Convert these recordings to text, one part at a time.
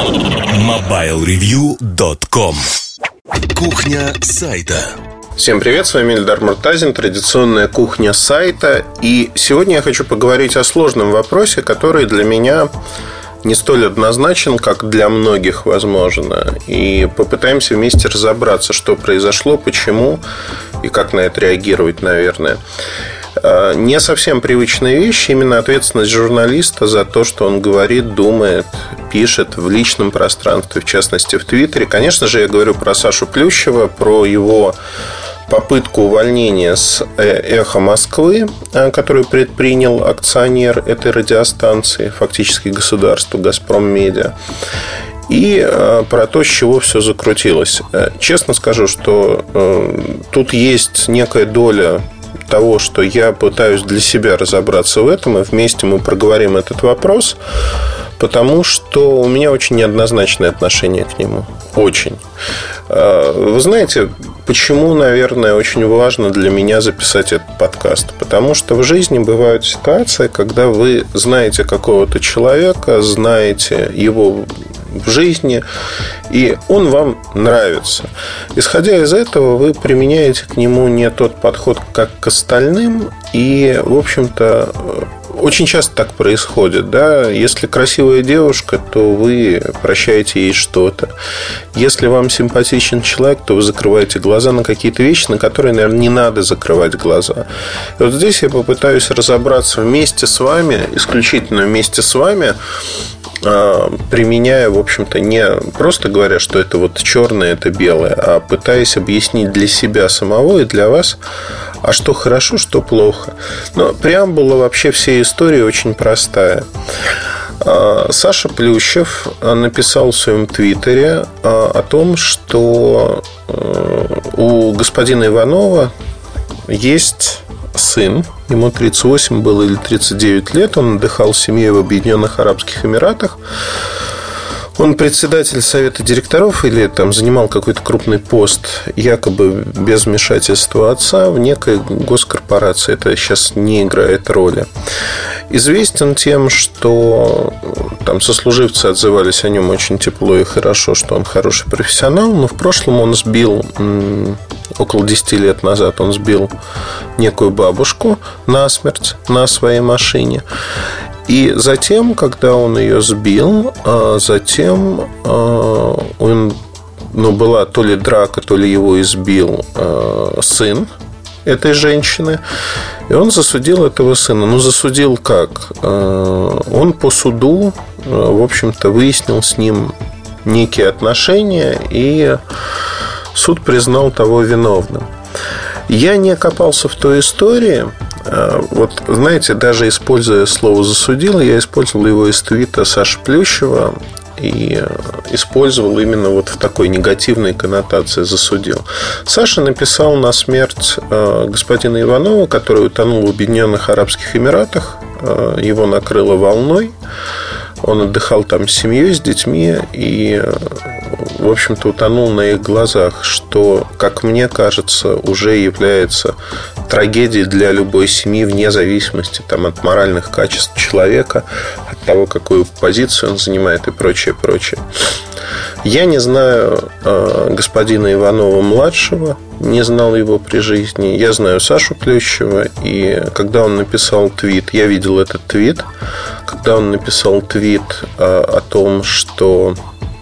MobileReview.com. Кухня сайта. Всем привет, с вами Эльдар Муртазин, традиционная кухня сайта. И сегодня я хочу поговорить о сложном вопросе, который для меня не столь однозначен, как для многих, возможно. И попытаемся вместе разобраться, что произошло, почему и как на это реагировать, наверное. Не совсем привычная вещь, именно ответственность журналиста за то, что он говорит, думает, пишет в личном пространстве, в частности в Твиттере. Конечно же, я говорю про Сашу Плющева, про его попытку увольнения с «Эхо Москвы», которую предпринял акционер этой радиостанции, фактически государство, «Газпром Медиа», и про то, с чего все закрутилось. Честно скажу, что тут есть некая доля того, что я пытаюсь для себя разобраться в этом, и вместе мы проговорим этот вопрос, потому что у меня очень неоднозначное отношение к нему. Очень. Вы знаете, почему, наверное, очень важно для меня записать этот подкаст? Потому что в жизни бывают ситуации, когда вы знаете какого-то человека, знаете его в жизни, и он вам нравится. Исходя из этого, вы применяете к нему не тот подход, как к остальным, и, в общем-то, очень часто так происходит, да? Если красивая девушка, то вы прощаете ей что-то. Если вам симпатичен человек, то вы закрываете глаза на какие-то вещи, на которые, наверное, не надо закрывать глаза. И вот здесь я попытаюсь разобраться вместе с вами, исключительно вместе с вами, применяя, в общем-то, не просто говоря, что это вот черное, это белое, а пытаясь объяснить для себя самого и для вас, а что хорошо, что плохо. Но преамбула вообще всей истории очень простая. Саша Плющев написал в своем твиттере о том, что у господина Иванова есть сын, ему 38 было или 39 лет, он отдыхал с семьей в Объединенных Арабских Эмиратах. Он председатель совета директоров или там занимал какой-то крупный пост, якобы без вмешательства отца, в некой госкорпорации. Это сейчас не играет роли. Известен тем, что там сослуживцы отзывались о нем очень тепло и хорошо, что он хороший профессионал. Но в прошлом он сбил, около 10 лет назад он сбил некую бабушку насмерть на своей машине. И затем, когда он ее сбил, затем была то ли драка, то ли его избил сын этой женщины, и он засудил этого сына. Ну, засудил как? Он по суду, в общем-то, выяснил с ним некие отношения, и суд признал того виновным. Я не копался в той истории. Вот, знаете, даже используя слово «засудил», я использовал его из твита Саши Плющева и использовал именно вот в такой негативной коннотации «засудил». Саша написал на смерть господина Иванова, который утонул в Объединенных Арабских Эмиратах. Его накрыло волной. Он отдыхал там с семьей, с детьми и, в общем-то, утонул на их глазах, что, как мне кажется, уже является трагедией для любой семьи, вне зависимости там, от моральных качеств человека, от того, какую позицию он занимает и прочее, прочее. Я не знаю господина Иванова-младшего, не знал его при жизни. Я знаю Сашу Плющева, и когда он написал твит, я видел этот твит, когда он написал твит о том, что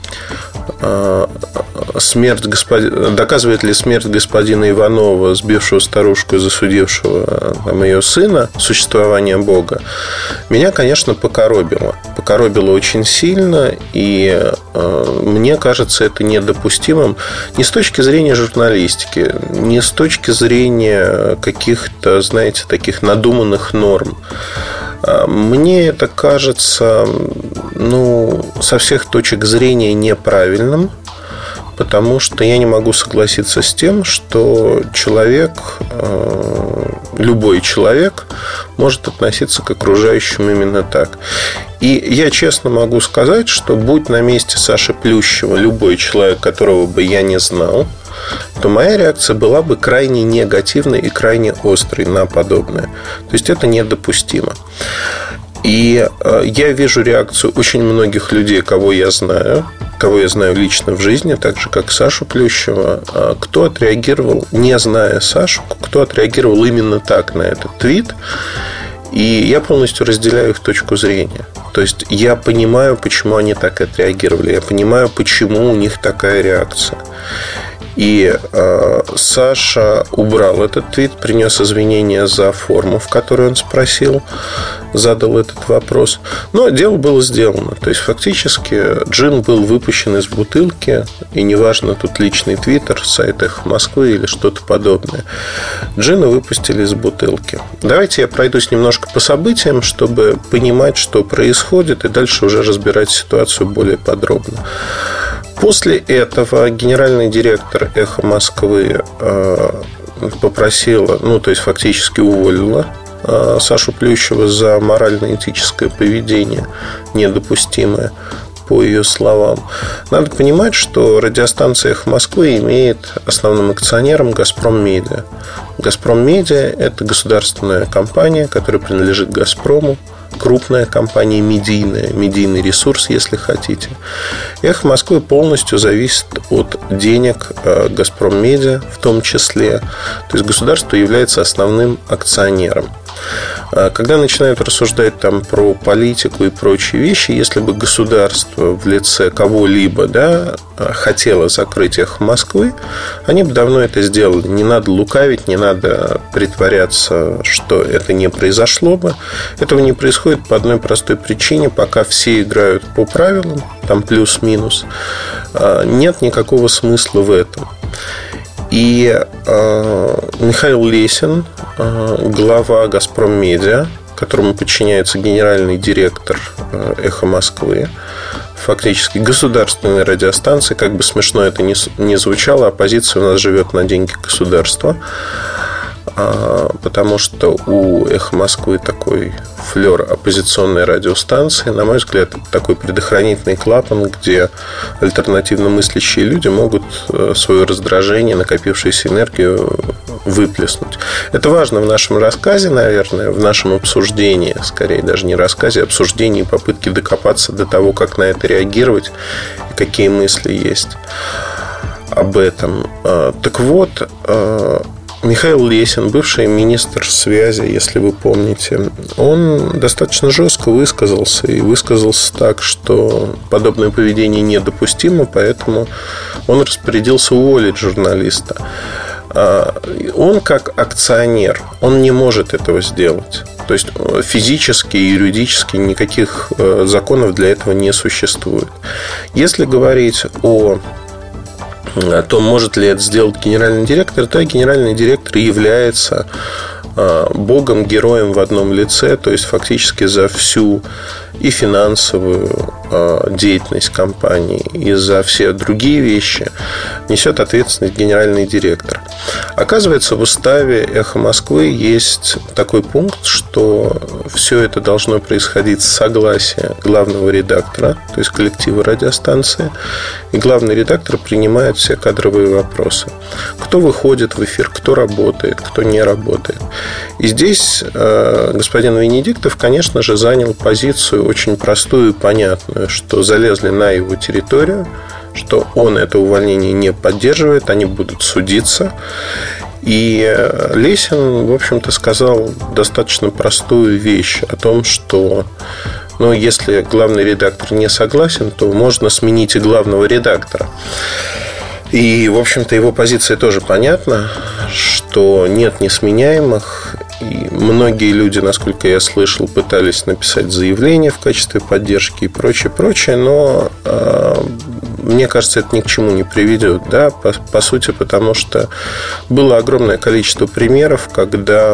доказывает ли смерть господина Иванова, сбившего старушку и засудившего ее сына, существование Бога, меня, конечно, покоробило. Покоробило очень сильно, и мне кажется это недопустимым не с точки зрения журналистики, не с точки зрения каких-то, знаете, таких надуманных норм. Мне это кажется, со всех точек зрения неправильным, потому что я не могу согласиться с тем, что человек, любой человек, может относиться к окружающим именно так. И я честно могу сказать, что будь на месте Саши Плющева любой человек, которого бы я не знал, то моя реакция была бы крайне негативной и крайне острой на подобное. То есть это недопустимо. И я вижу реакцию очень многих людей, кого я знаю лично в жизни, так же, как Сашу Плющева, кто отреагировал, не зная Сашу, кто отреагировал именно так на этот твит. И я полностью разделяю их точку зрения. То есть я понимаю, почему они так отреагировали. Я понимаю, почему у них такая реакция. И Саша убрал этот твит, принес извинения за форму, в которой он спросил, задал этот вопрос. Но дело было сделано. То есть фактически джин был выпущен из бутылки. И неважно, тут личный твиттер, сайт «Эхо Москвы» или что-то подобное. Джина выпустили из бутылки. Давайте я пройдусь немножко по событиям, чтобы понимать, что происходит, и дальше уже разбирать ситуацию более подробно. После этого генеральный директор «Эхо Москвы» попросила, то есть фактически уволила Сашу Плющева за морально-этическое поведение недопустимое, по ее словам. Надо понимать, что радиостанция «Эхо Москвы» имеет основным акционером «Газпром Медиа». «Газпром Медиа» – это государственная компания, которая принадлежит «Газпрому». Крупная компания, медийный ресурс, если хотите. «Эхо Москвы» полностью зависит от денег «Газпром Медиа», в том числе. То есть государство является основным акционером. Когда начинают рассуждать там про политику и прочие вещи, если бы государство в лице кого-либо хотело закрыть «Эхо Москвы», они бы давно это сделали. Не надо лукавить, не надо притворяться, что это не произошло бы. Этого не происходит по одной простой причине. Пока все играют по правилам, там плюс-минус, нет никакого смысла в этом. И Михаил Лесин, глава «Газпром Медиа», которому подчиняется генеральный директор «Эхо Москвы», фактически государственной радиостанции, как бы смешно это ни звучало, оппозиция у нас живет на деньги государства, потому что у «Эхо Москвы» такой флер оппозиционной радиостанции. На мой взгляд, это такой предохранительный клапан, где альтернативно мыслящие люди могут свое раздражение, накопившуюся энергию выплеснуть. Это важно в нашем рассказе, наверное, в нашем обсуждении, скорее даже не рассказе, а обсуждении, попытки докопаться до того, как на это реагировать и какие мысли есть об этом. Так вот, Михаил Лесин, бывший министр связи, если вы помните, он достаточно жестко высказался. И высказался так, что подобное поведение недопустимо, поэтому он распорядился уволить журналиста. Он как акционер, он не может этого сделать. То есть физически и юридически никаких законов для этого не существует. Если говорить о том, может ли это сделать генеральный директор, то генеральный директор является богом, героем в одном лице. То есть фактически за всю и финансовую деятельность компании, и за все другие вещи несет ответственность генеральный директор. Оказывается, в уставе «Эхо Москвы» есть такой пункт, что все это должно происходить с согласия главного редактора, то есть коллектива радиостанции, и главный редактор принимает все кадровые вопросы. Кто выходит в эфир, кто работает, кто не работает. И здесь господин Венедиктов, конечно же, занял позицию очень простую и понятную, что залезли на его территорию, что он это увольнение не поддерживает, они будут судиться. И Лесин, в общем-то, сказал достаточно простую вещь о том, что если главный редактор не согласен, то можно сменить и главного редактора. И, в общем-то, его позиция тоже понятна, что нет несменяемых. И многие люди, насколько я слышал, пытались написать заявление в качестве поддержки и прочее, но мне кажется, это ни к чему не приведет, по сути, потому что было огромное количество примеров, когда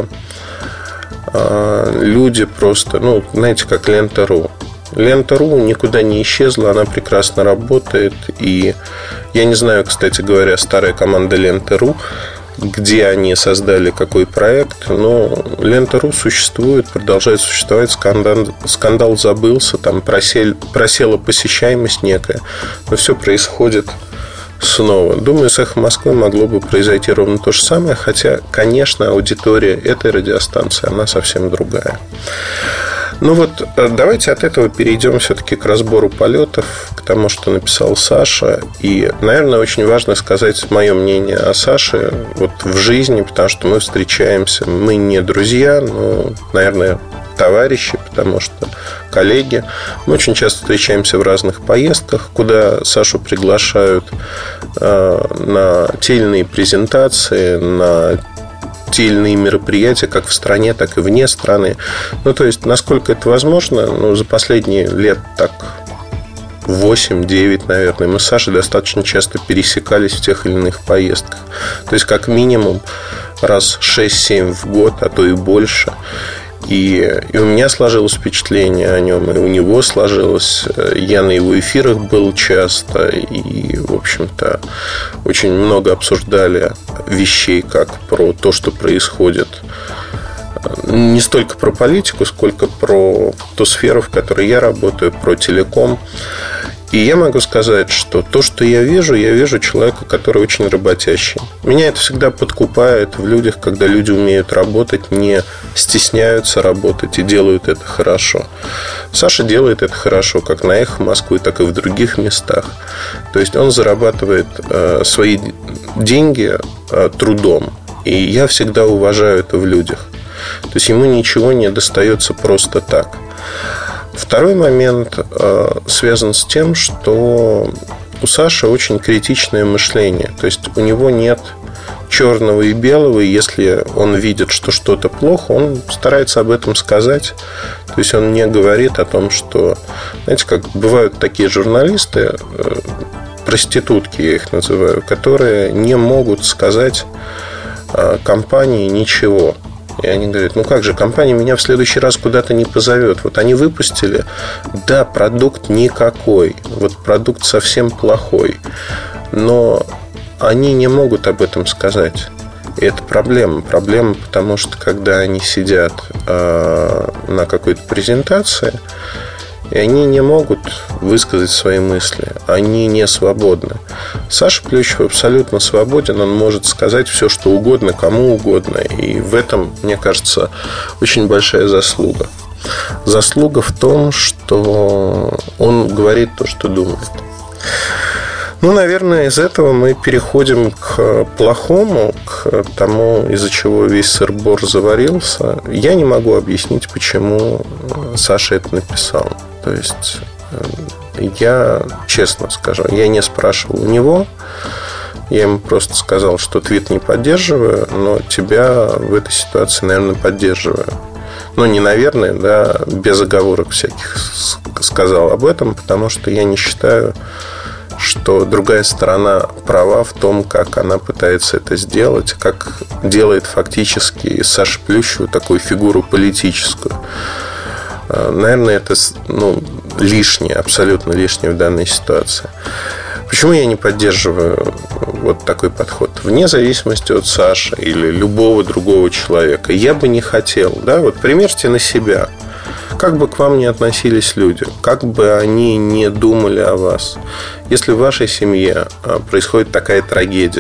люди просто, знаете, как Лента.ру. Лента.ру никуда не исчезла, она прекрасно работает. И я не знаю, кстати говоря, старая команда Лента.ру, где они создали какой проект, но Лента.ру существует, продолжает существовать. Скандал забылся, там просела посещаемость некая, но все происходит снова. Думаю, с «Эхо Москвы» могло бы произойти ровно то же самое, хотя, конечно, аудитория этой радиостанции, она совсем другая. Ну вот, давайте от этого перейдем все-таки к разбору полетов, к тому, что написал Саша. И, наверное, очень важно сказать мое мнение о Саше вот в жизни, потому что мы встречаемся, мы не друзья, но, наверное, товарищи, потому что коллеги. Мы очень часто встречаемся в разных поездках, куда Сашу приглашают на те или иные презентации, на те или иные мероприятия, как в стране, так и вне страны. Ну, то есть, насколько это возможно, за последние лет так 8-9, наверное, мы с Сашей достаточно часто пересекались в тех или иных поездках. То есть, как минимум, раз 6-7 в год, а то и больше. И у меня сложилось впечатление о нем, и у него сложилось. Я на его эфирах был часто, и, в общем-то, очень много обсуждали вещей, как про то, что происходит. Не столько про политику, сколько про ту сферу, в которой я работаю, про телеком. И я могу сказать, что то, что я вижу человека, который очень работящий. Меня это всегда подкупает в людях, когда люди умеют работать, не стесняются работать и делают это хорошо. Саша делает это хорошо, как на «Эхо Москвы», так и в других местах. То есть он зарабатывает свои деньги трудом. И я всегда уважаю это в людях. То есть ему ничего не достается просто так. Второй момент связан с тем, что у Саши очень критичное мышление. То есть у него нет черного и белого. И если он видит, что что-то плохо, он старается об этом сказать. То есть он не говорит о том, что... Знаете, как бывают такие журналисты, проститутки я их называю, которые не могут сказать компании ничего. И они говорят, ну как же, компания меня в следующий раз куда-то не позовет. Вот они выпустили, да, продукт никакой, вот продукт совсем плохой, но они не могут об этом сказать. И это проблема. Проблема, потому что когда они сидят на какой-то презентации, и они не могут высказать свои мысли. Они не свободны. Саша Плющев абсолютно свободен. Он может сказать все, что угодно, кому угодно. И в этом, мне кажется, очень большая заслуга. Заслуга в том, что он говорит то, что думает. Ну, наверное, из этого мы переходим к плохому, к тому, из-за чего весь сыр-бор заварился. Я не могу объяснить, почему Саша это написал. То есть, я честно скажу, я не спрашивал у него. Я ему просто сказал, что твит не поддерживаю, но тебя в этой ситуации, наверное, поддерживаю. Ну, не наверное, да, без оговорок всяких сказал об этом, потому что я не считаю, что другая сторона права в том, как она пытается это сделать, как делает фактически из Саши Плющева такую фигуру политическую. Наверное, это лишнее, абсолютно лишнее в данной ситуации. Почему я не поддерживаю вот такой подход? Вне зависимости от Саши или любого другого человека, я бы не хотел, да, вот примерьте на себя. Как бы к вам ни относились люди, как бы они не думали о вас, если в вашей семье происходит такая трагедия,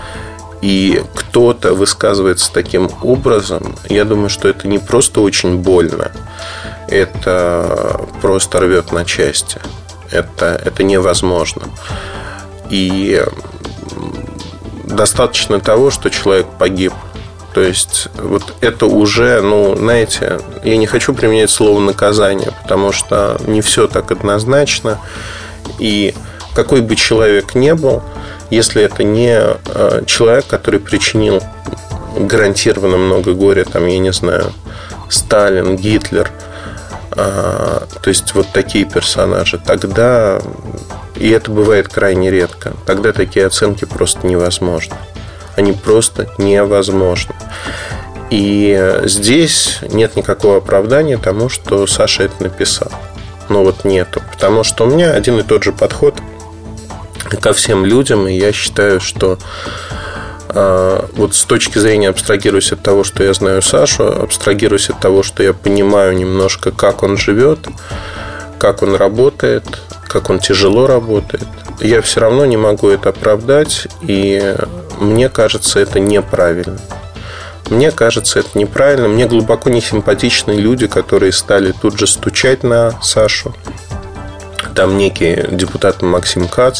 и кто-то высказывается таким образом, я думаю, что это не просто очень больно, это просто рвет на части. Это невозможно. И достаточно того, что человек погиб. То есть, вот это уже, знаете, я не хочу применять слово наказание, потому что не все так однозначно. И какой бы человек ни был, если это не человек, который причинил гарантированно много горя, там, я не знаю, Сталин, Гитлер, то есть вот такие персонажи, тогда, и это бывает крайне редко, тогда такие оценки просто невозможны. Они просто невозможны. И здесь нет никакого оправдания тому, что Саша это написал. Нету. Потому что у меня один и тот же подход ко всем людям. И я считаю, что вот с точки зрения, абстрагируясь от того, что я знаю Сашу, абстрагируясь от того, что я понимаю немножко, как он живет, как он работает, как он тяжело работает, я все равно не могу это оправдать. И мне кажется, это неправильно. Мне кажется, это неправильно. Мне глубоко не симпатичны люди, которые стали тут же стучать на Сашу. Там некий депутат Максим Кац,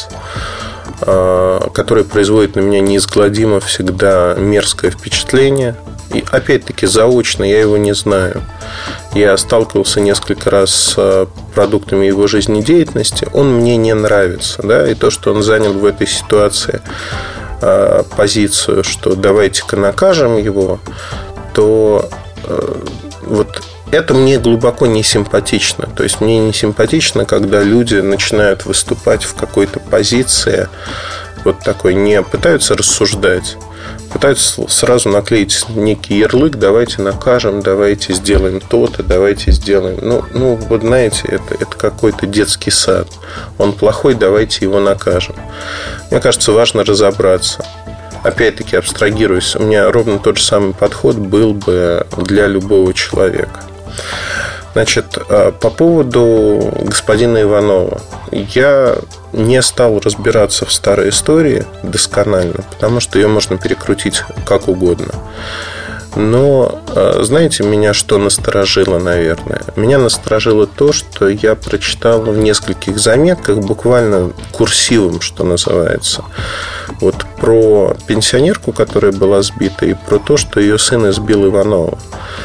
который производит на меня неизгладимо всегда мерзкое впечатление. И опять-таки заочно я его не знаю. Я сталкивался несколько раз с продуктами его жизнедеятельности. Он мне не нравится, да? И то, что он занял в этой ситуации позицию, что давайте-ка накажем его, то вот это мне глубоко не симпатично. То есть мне не симпатично, когда люди начинают выступать в какой-то позиции вот такой, не пытаются рассуждать, пытаются сразу наклеить некий ярлык: давайте накажем, давайте сделаем то-то, давайте сделаем. Ну вот знаете, это какой-то детский сад. Он плохой, давайте его накажем. Мне кажется, важно разобраться. Опять-таки, абстрагируюсь, у меня ровно тот же самый подход был бы для любого человека. Значит, по поводу господина Иванова. Я не стал разбираться в старой истории досконально, потому что ее можно перекрутить как угодно. Но, знаете, меня что насторожило, наверное? Меня насторожило то, что я прочитал в нескольких заметках, буквально курсивом, что называется, вот про пенсионерку, которая была сбита, и про то, что ее сын избил Иванова.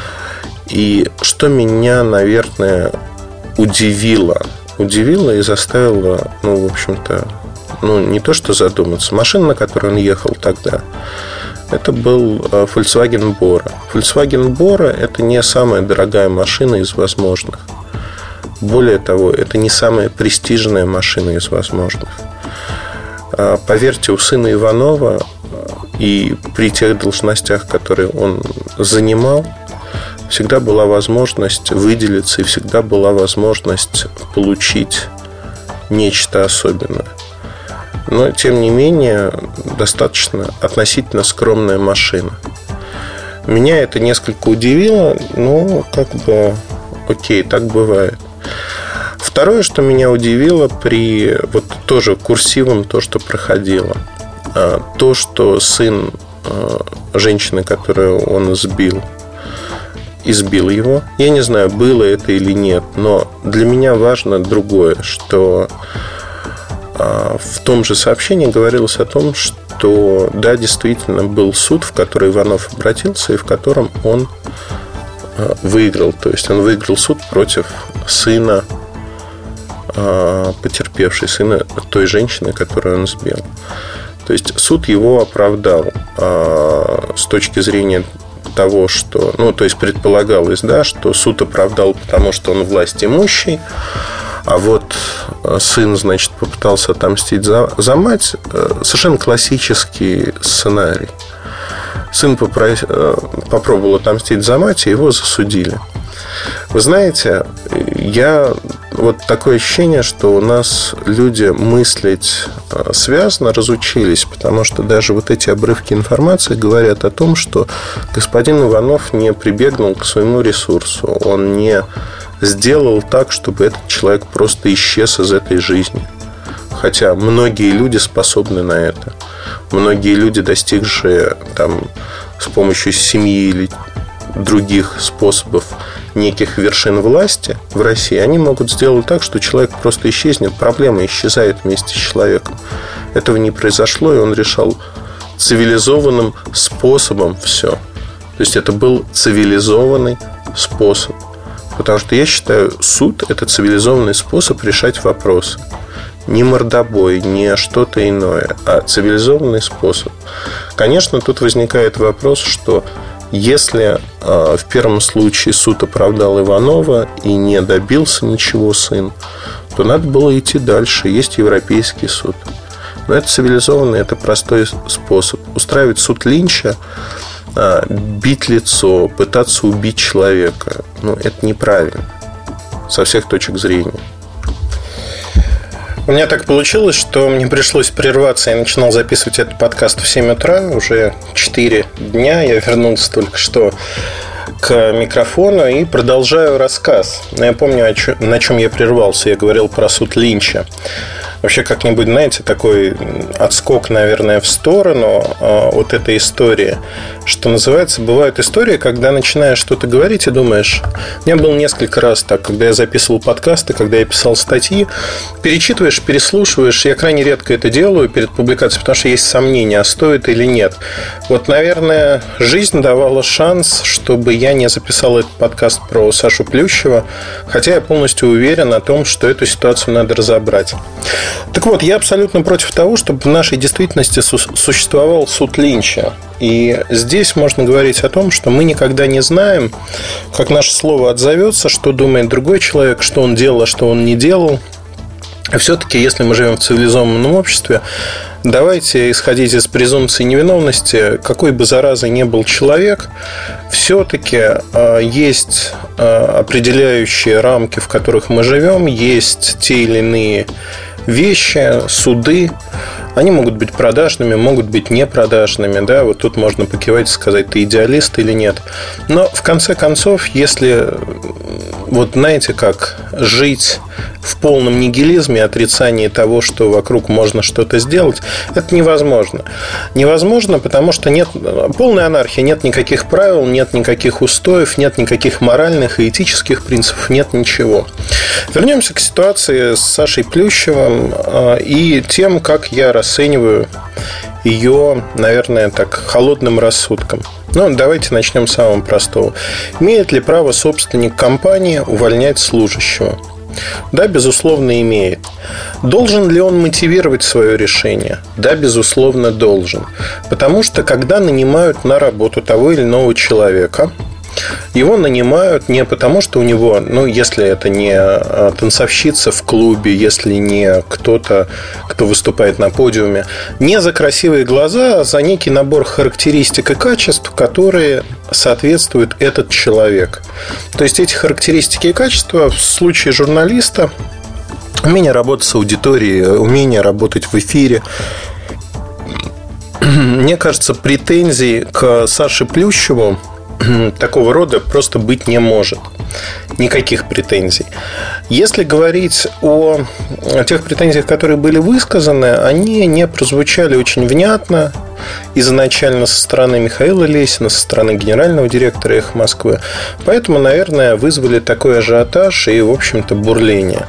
И что меня, наверное, удивило и заставило, в общем-то, не то что задуматься. Машина, на которой он ехал тогда, это был Volkswagen Bora. Volkswagen Bora – это не самая дорогая машина из возможных. Более того, это не самая престижная машина из возможных. Поверьте, у сына Иванова и при тех должностях, которые он занимал, всегда была возможность выделиться и всегда была возможность получить нечто особенное. Но, тем не менее, достаточно относительно скромная машина. Меня это несколько удивило, но окей, так бывает. Второе, что меня удивило при тоже курсивом то, что проходило, то, что сын женщины, которую он избил его. Я не знаю, было это или нет, но для меня важно другое, что в том же сообщении говорилось о том, что да, действительно был суд, в который Иванов обратился и в котором он выиграл. То есть он выиграл суд против сына потерпевшей, сына той женщины, которую он сбил. То есть суд его оправдал с точки зрения того, что, то есть предполагалось, да, что суд оправдал, потому что он власть имущий, а вот сын, значит, попытался отомстить за мать. Совершенно классический сценарий. Сын попробовал отомстить за мать, и его засудили. Вы знаете, такое ощущение, что у нас люди мыслить связно разучились, потому что даже вот эти обрывки информации говорят о том, что господин Иванов не прибегнул к своему ресурсу. Он не сделал так, чтобы этот человек просто исчез из этой жизни. Хотя многие люди способны на это. Многие люди, достигшие с помощью семьи или других способов неких вершин власти в России, они могут сделать так, что человек просто исчезнет, проблема исчезает вместе с человеком. Этого не произошло, и он решал цивилизованным способом все. То есть это был цивилизованный способ. Потому что я считаю, суд – это цивилизованный способ решать вопросы. Не мордобой, не что-то иное, а цивилизованный способ. Конечно, тут возникает вопрос, что если в первом случае суд оправдал Иванова и не добился ничего сын, то надо было идти дальше. Есть Европейский суд. Но это цивилизованный, это простой способ. Устраивать суд Линча, бить лицо, пытаться убить человека, это неправильно со всех точек зрения. У меня так получилось, что мне пришлось прерваться. Я начинал записывать этот подкаст в 7 утра. Уже 4 дня. Я вернулся только что к микрофону и продолжаю рассказ. Но я помню, на чем я прервался. Я говорил про суд Линча. вообще как-нибудь, знаете, такой отскок, наверное, в сторону от этой истории. Что называется, бывают истории, когда начинаешь что-то говорить и думаешь... У меня было несколько раз так, когда я записывал подкасты, когда я писал статьи, перечитываешь, переслушиваешь. Я крайне редко это делаю перед публикацией, потому что есть сомнения, а стоит или нет. Вот, наверное, жизнь давала шанс, чтобы я не записал этот подкаст про Сашу Плющева, хотя я полностью уверен о том, что эту ситуацию надо разобрать. Так вот, я абсолютно против того, чтобы в нашей действительности существовал суд Линча. И здесь можно говорить о том, что мы никогда не знаем, как наше слово отзовется, что думает другой человек, что он делал, а что он не делал. А все-таки, если мы живем в цивилизованном обществе, давайте исходить из презумпции невиновности. Какой бы заразой ни был человек, все-таки есть определяющие рамки, в которых мы живем, есть те или иные вещи, суды. Они могут быть продажными, могут быть непродажными. Да? Вот тут можно покивать и сказать, ты идеалист или нет. Но в конце концов, если, вот знаете, как жить в полном нигилизме, отрицании того, что вокруг можно что-то сделать, это невозможно. Невозможно, потому что нет полной анархии, нет никаких правил, нет никаких устоев, нет никаких моральных и этических принципов, нет ничего. Вернемся к ситуации с Сашей Плющевым и тем, как я расцениваю ее, наверное, так, холодным рассудком. Ну, давайте начнем с самого простого. Имеет ли право собственник компании увольнять служащего? Да, безусловно, имеет. Должен ли он мотивировать свое решение? Да, безусловно, должен. Потому что, когда нанимают на работу того или иного человека, его нанимают не потому, что у него, ну, если это не танцовщица в клубе, если не кто-то, кто выступает на подиуме, не за красивые глаза, а за некий набор характеристик и качеств, которые соответствуют этот человек. То есть эти характеристики и качества в случае журналиста: умение работать с аудиторией, умение работать в эфире. Мне кажется, претензий к Саше Плющеву такого рода просто быть не может. Никаких претензий. Если говорить о тех претензиях, которые были высказаны, они не прозвучали очень внятно изначально со стороны Михаила Лесина, со стороны генерального директора «Эхо Москвы». Поэтому, наверное, вызвали такой ажиотаж и, в общем-то, бурление.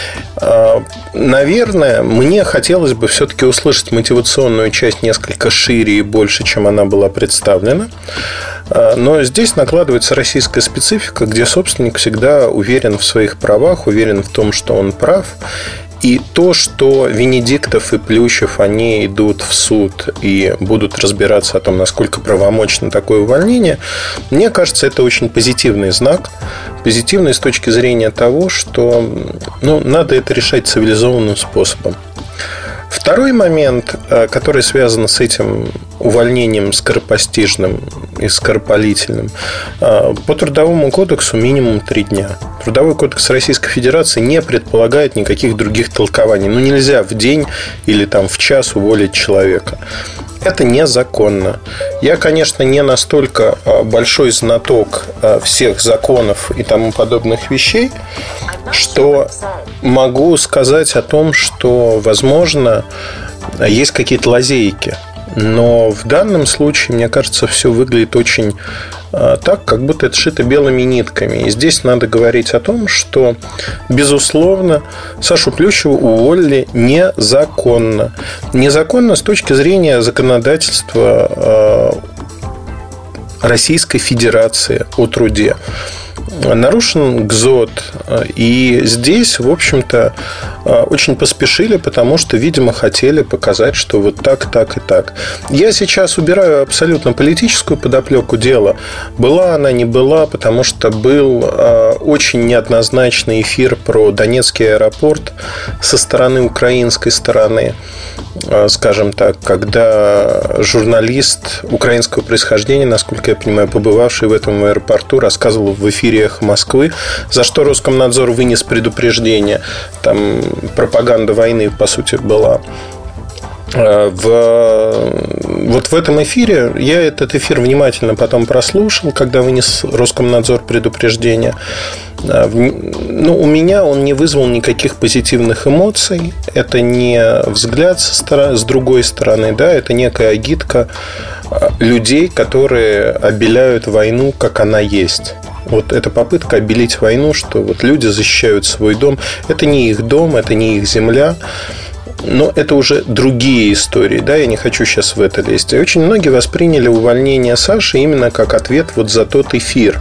Наверное, мне хотелось бы все-таки услышать мотивационную часть несколько шире и больше, чем она была представлена. Но здесь накладывается российская специфика, где собственник всегда уверен в своих правах, уверен в том, что он прав. И то, что Венедиктов и Плющев, они идут в суд и будут разбираться о том, насколько правомочно такое увольнение, мне кажется, это очень позитивный знак. Позитивный с точки зрения того, что надо это решать цивилизованным способом. Второй момент, который связан с этим увольнением скоропостижным и скоропалительным. По Трудовому кодексу минимум 3 дня. Трудовой кодекс Российской Федерации не предполагает никаких других толкований. Нельзя в день или в час уволить человека. Это незаконно. Я, конечно, не настолько большой знаток всех законов и тому подобных вещей, что могу сказать о том, что, возможно, есть какие-то лазейки. Но в данном случае, мне кажется, все выглядит очень так, как будто это шито белыми нитками. И здесь надо говорить о том, что, безусловно, Сашу Плющеву уволили незаконно. Незаконно с точки зрения законодательства Российской Федерации о труде. Нарушен ГЗОТ. И здесь, в общем-то, очень поспешили, потому что, видимо, хотели показать, что вот так, так и так. Я сейчас убираю абсолютно политическую подоплеку дела. Была она, не была, потому что был очень неоднозначный эфир про Донецкий аэропорт со стороны украинской стороны. Скажем так, когда журналист украинского происхождения, насколько я понимаю, побывавший в этом аэропорту, рассказывал в эфире «Эхо Москвы», за что Роскомнадзор вынес предупреждение. Там пропаганда войны, по сути, была. В вот в этом эфире, я этот эфир внимательно потом прослушал, когда вынес Роскомнадзор предупреждение. Ну, у меня он не вызвал никаких позитивных эмоций. Это не взгляд с другой стороны, да, это некая агитка людей, которые обеляют войну, как она есть. Вот эта попытка обелить войну, что вот люди защищают свой дом. Это не их дом, это не их земля. Но это уже другие истории, да, я не хочу сейчас в это лезть. И очень многие восприняли увольнение Саши именно как ответ вот за тот эфир.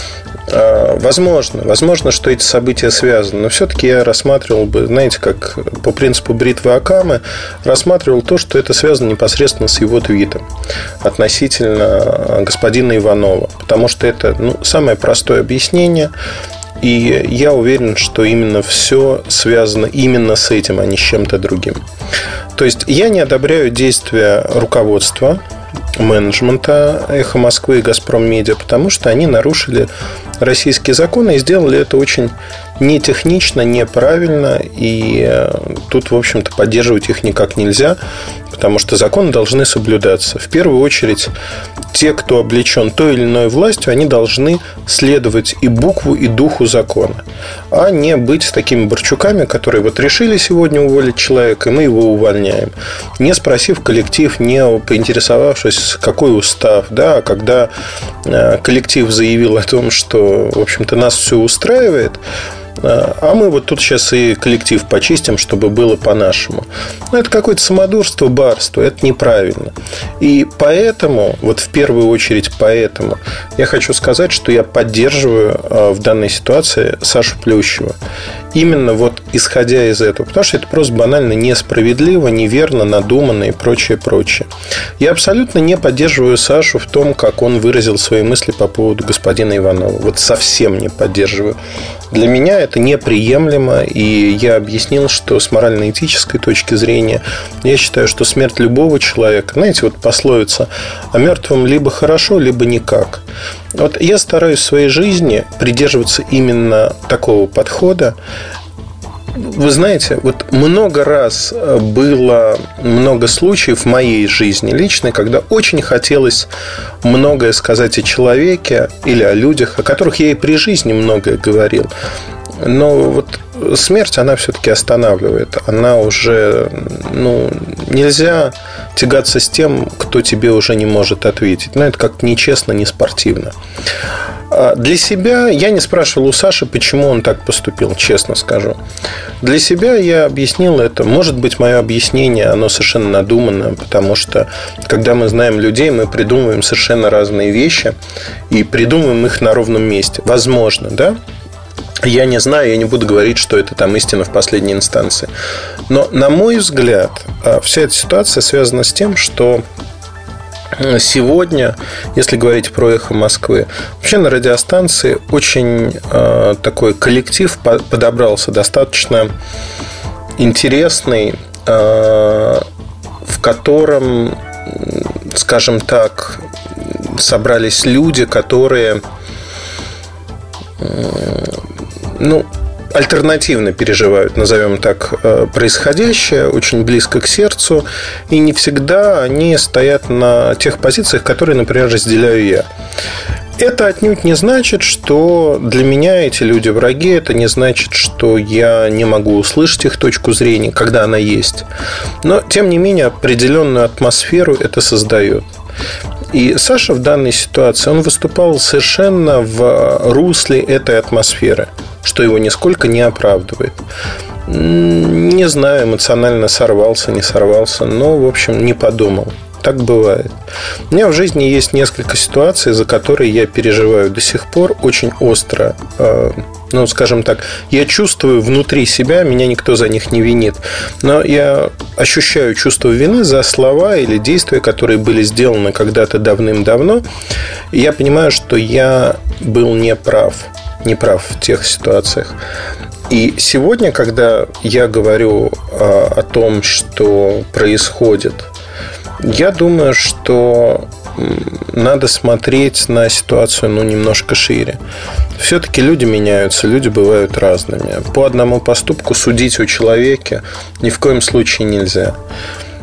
Возможно, что эти события связаны, но все-таки я рассматривал бы, знаете, как по принципу бритвы Окамы, рассматривал то, что это связано непосредственно с его твитом относительно господина Иванова, потому что это самое простое объяснение. И я уверен, что именно все связано именно с этим, а не с чем-то другим. То есть я не одобряю действия руководства, менеджмента «Эхо Москвы» и «Газпром Медиа», потому что они нарушили российские законы и сделали это очень нетехнично, неправильно. И тут, в общем-то, поддерживать их никак нельзя, потому что законы должны соблюдаться. В первую очередь, те, кто облечен той или иной властью, они должны следовать и букву, и духу закона, а не быть такими борчуками, которые вот решили сегодня уволить человека, и мы его увольняем, не спросив коллектив, не поинтересовавшись, какой устав, да, когда коллектив заявил о том, что, в общем-то, нас все устраивает, а мы вот тут сейчас и коллектив почистим, чтобы было по-нашему. Но это какое-то самодурство, барство. Это неправильно. И поэтому, вот в первую очередь поэтому, я хочу сказать, что я поддерживаю в данной ситуации Сашу Плющева. Именно вот исходя из этого. Потому что это просто банально несправедливо, неверно, надуманно и прочее. Я абсолютно не поддерживаю Сашу в том, как он выразил свои мысли по поводу господина Иванова. Вот совсем не поддерживаю. Для меня это неприемлемо, и я объяснил, что с морально-этической точки зрения я считаю, что смерть любого человека, знаете, вот пословица, о мертвом либо хорошо, либо никак. Вот я стараюсь в своей жизни придерживаться именно такого подхода. Вы знаете, вот много раз было много случаев в моей жизни личной, когда очень хотелось многое сказать о человеке или о людях, о которых я и при жизни многое говорил. Но вот смерть, она все-таки останавливает. Она уже, нельзя тягаться с тем, кто тебе уже не может ответить. Это как-то нечестно, не спортивно. Для себя я не спрашивал у Саши, почему он так поступил, честно скажу. Для себя я объяснил это. Может быть, мое объяснение, оно совершенно надуманное, потому что, когда мы знаем людей, мы придумываем совершенно разные вещи и придумываем их на ровном месте. Возможно, да? Я не знаю, я не буду говорить, что это там истина в последней инстанции. Но, на мой взгляд, вся эта ситуация связана с тем, что сегодня, если говорить про «Эхо Москвы», вообще на радиостанции очень такой коллектив подобрался, достаточно интересный, в котором, скажем так, собрались люди, которые альтернативно переживают, назовем так, происходящее, очень близко к сердцу, и не всегда они стоят на тех позициях, которые, например, разделяю я. Это отнюдь не значит, что для меня эти люди враги. Это не значит, что я не могу услышать их точку зрения, когда она есть. Но, тем не менее, определенную атмосферу это создает. И Саша в данной ситуации, он выступал совершенно в русле этой атмосферы, что его нисколько не оправдывает. Не знаю, эмоционально сорвался, не сорвался, но, в общем, не подумал. Так бывает. У меня в жизни есть несколько ситуаций, за которые я переживаю до сих пор очень остро. Скажем так, я чувствую внутри себя, меня никто за них не винит, но я ощущаю чувство вины за слова или действия, которые были сделаны когда-то давным-давно. И я понимаю, что я был неправ в тех ситуациях. И сегодня, когда я говорю о том, что происходит, я думаю, что надо смотреть на ситуацию немножко шире. Все-таки люди меняются, люди бывают разными. По одному поступку судить о человеке ни в коем случае нельзя.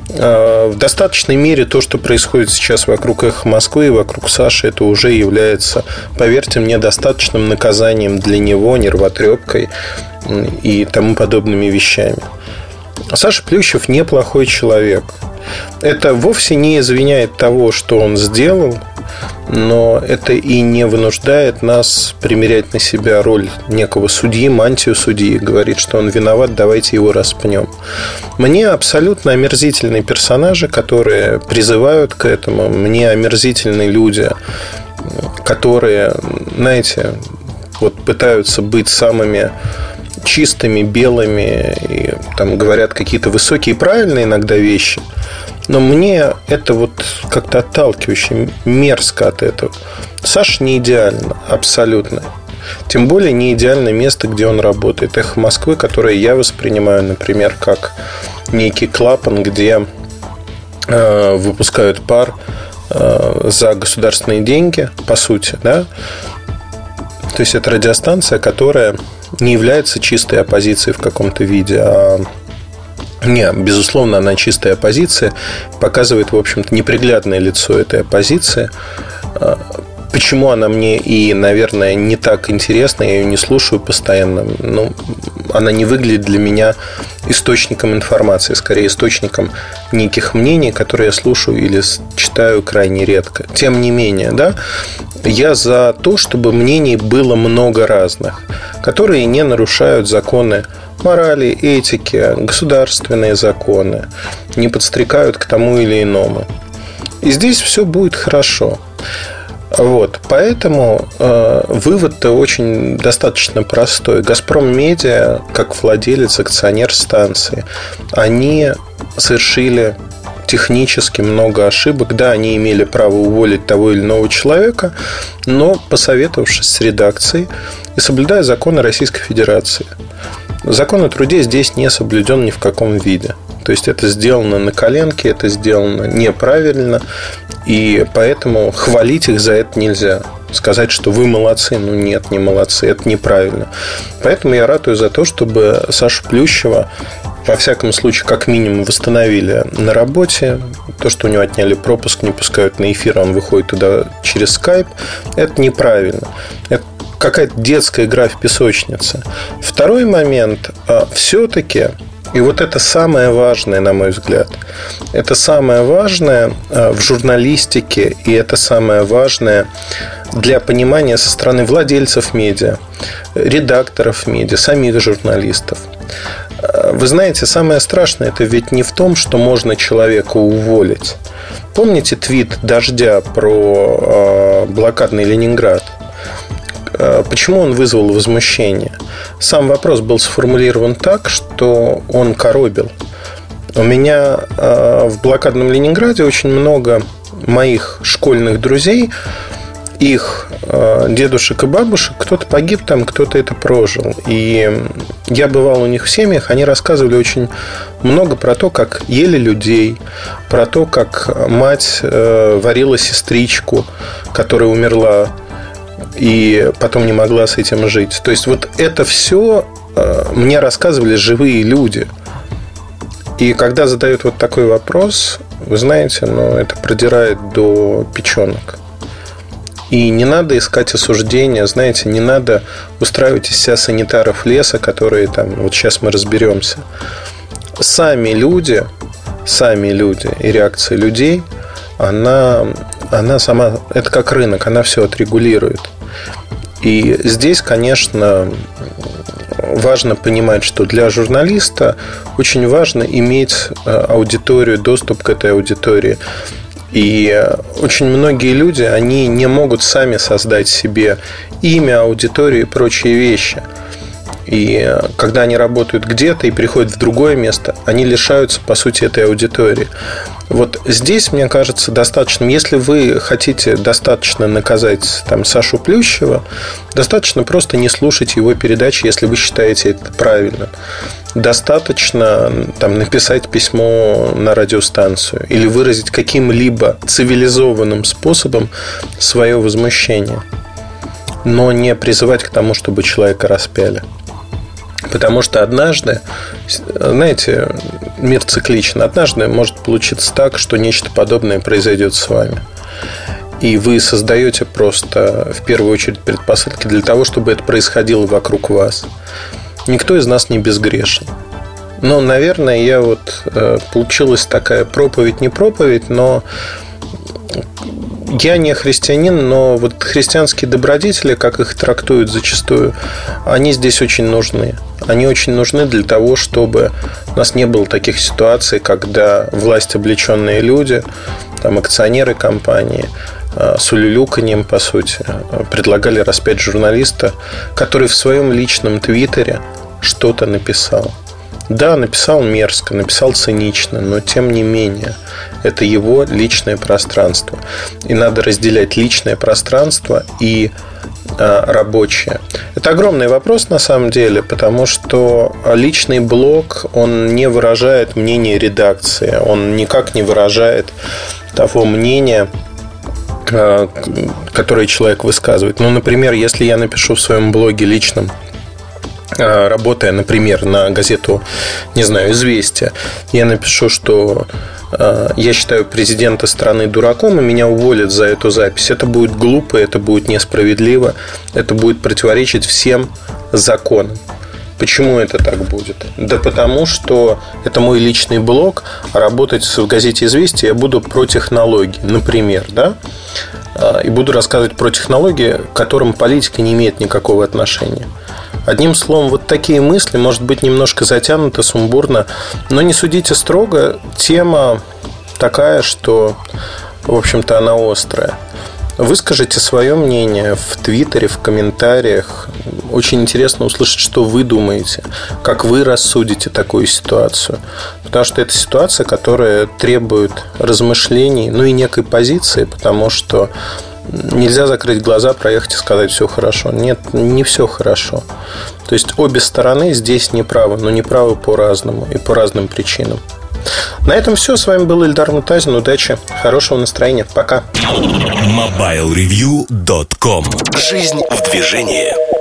В достаточной мере то, что происходит сейчас вокруг «Эхо Москвы» и вокруг Саши, это уже является, поверьте мне, достаточным наказанием для него, нервотрепкой и тому подобными вещами. Саша Плющев неплохой человек. Это вовсе не извиняет того, что он сделал, но это и не вынуждает нас примерять на себя роль некого судьи, мантию судьи, говорит, что он виноват, давайте его распнем. Мне абсолютно омерзительны персонажи, которые призывают к этому. Мне омерзительны люди, которые, знаете, вот пытаются быть самыми чистыми, белыми и там говорят какие-то высокие и правильные иногда вещи. Но мне это вот как-то отталкивающе, мерзко от этого. Саша не идеально, абсолютно. Тем более не идеальное место, где он работает. «Эхо Москвы», которое я воспринимаю, например, как некий клапан, где выпускают пар за государственные деньги, по сути, да. То есть это радиостанция, которая не является чистой оппозицией в каком-то виде, не, безусловно, она чистая оппозиция, показывает, в общем-то, неприглядное лицо этой оппозиции. Почему она мне и, наверное, не так интересна, я ее не слушаю постоянно. Ну, она не выглядит для меня источником информации, скорее источником неких мнений, которые я слушаю или читаю крайне редко. Тем не менее, да, я за то, чтобы мнений было много разных, которые не нарушают законы морали, этики, государственные законы, не подстрекают к тому или иному. И здесь все будет хорошо. Вот, поэтому вывод-то очень достаточно простой. «Газпром Медиа», как владелец, акционер станции, они совершили технически много ошибок. Да, они имели право уволить того или иного человека, но посоветовавшись с редакцией и соблюдая законы Российской Федерации. Закон о труде здесь не соблюден ни в каком виде. То есть это сделано на коленке, это сделано неправильно, и поэтому хвалить их за это нельзя. Сказать, что вы молодцы, ну нет, не молодцы, это неправильно. Поэтому я ратую за то, чтобы Сашу Плющева, во всяком случае, как минимум восстановили на работе. То, что у него отняли пропуск, не пускают на эфир, он выходит туда через скайп, это неправильно. Это какая-то детская игра в песочнице. Второй момент. Все-таки, и вот это самое важное, на мой взгляд, это самое важное в журналистике, и это самое важное для понимания со стороны владельцев медиа, редакторов медиа, самих журналистов. Вы знаете, самое страшное это ведь не в том, что можно человека уволить. Помните твит «Дождя» про блокадный Ленинград? Почему он вызвал возмущение? Сам вопрос был сформулирован так, что он коробил. У меня в блокадном Ленинграде очень много моих школьных друзей, их дедушек и бабушек. Кто-то погиб там, кто-то это прожил. И я бывал у них в семьях. Они рассказывали очень много про то, как ели людей, про то, как мать варила сестричку, которая умерла и потом не могла с этим жить. То есть вот это все мне рассказывали живые люди. И когда задают вот такой вопрос, вы знаете, это продирает до печенок. И не надо искать осуждения, знаете, не надо устраивать из себя санитаров леса, которые там, вот сейчас мы разберемся. Сами люди и реакция людей, она сама, это как рынок, она все отрегулирует. И здесь, конечно, важно понимать, что для журналиста очень важно иметь аудиторию, доступ к этой аудитории. И очень многие люди, они не могут сами создать себе имя, аудиторию и прочие вещи. И когда они работают где-то и приходят в другое место, они лишаются, по сути, этой аудитории. Вот здесь, мне кажется, достаточно, если вы хотите достаточно наказать там Сашу Плющева, достаточно просто не слушать его передачи, если вы считаете это правильно. Достаточно там написать письмо на радиостанцию или выразить каким-либо цивилизованным способом свое возмущение, но не призывать к тому, чтобы человека распяли. Потому что однажды, знаете, мир цикличен. Однажды может получиться так, что нечто подобное произойдет с вами. И вы создаете просто, в первую очередь, предпосылки для того, чтобы это происходило вокруг вас. Никто из нас не безгрешен. Но, наверное, получилась такая проповедь, не проповедь, но я не христианин, но вот христианские добродетели, как их трактуют зачастую, они здесь очень нужны. Они очень нужны для того, чтобы у нас не было таких ситуаций, когда власть облеченные люди, там, акционеры компании с улюлюканьем, по сути, предлагали распять журналиста, который в своем личном твиттере что-то написал. Да, написал мерзко, написал цинично, но тем не менее это его личное пространство. И надо разделять личное пространство и рабочее. Это огромный вопрос на самом деле, потому что личный блог, он не выражает мнение редакции, он никак не выражает того мнения, которое человек высказывает. Ну, например, если я напишу в своем блоге личном, работая, например, на газету, не знаю, «Известия», я напишу, что я считаю президента страны дураком, и меня уволят за эту запись. Это будет глупо, это будет несправедливо, это будет противоречить всем законам. Почему это так будет? Да потому что это мой личный блог, а работать в газете «Известия» я буду про технологии, например, да? И буду рассказывать про технологии, к которым политика не имеет никакого отношения. Одним словом, вот такие мысли, может быть, немножко затянуто, сумбурно, но не судите строго. Тема такая, что, в общем-то, она острая. Выскажите свое мнение в Твиттере, в комментариях. Очень интересно услышать, что вы думаете, как вы рассудите такую ситуацию. Потому что это ситуация, которая требует размышлений, ну и некой позиции, потому что нельзя закрыть глаза, проехать и сказать все хорошо. Нет, не все хорошо. То есть обе стороны здесь не правы, но не правы по-разному и по разным причинам. На этом все. С вами был Ильдар Муртазин. Удачи, хорошего настроения. Пока. MobileReview.com. Жизнь в движении.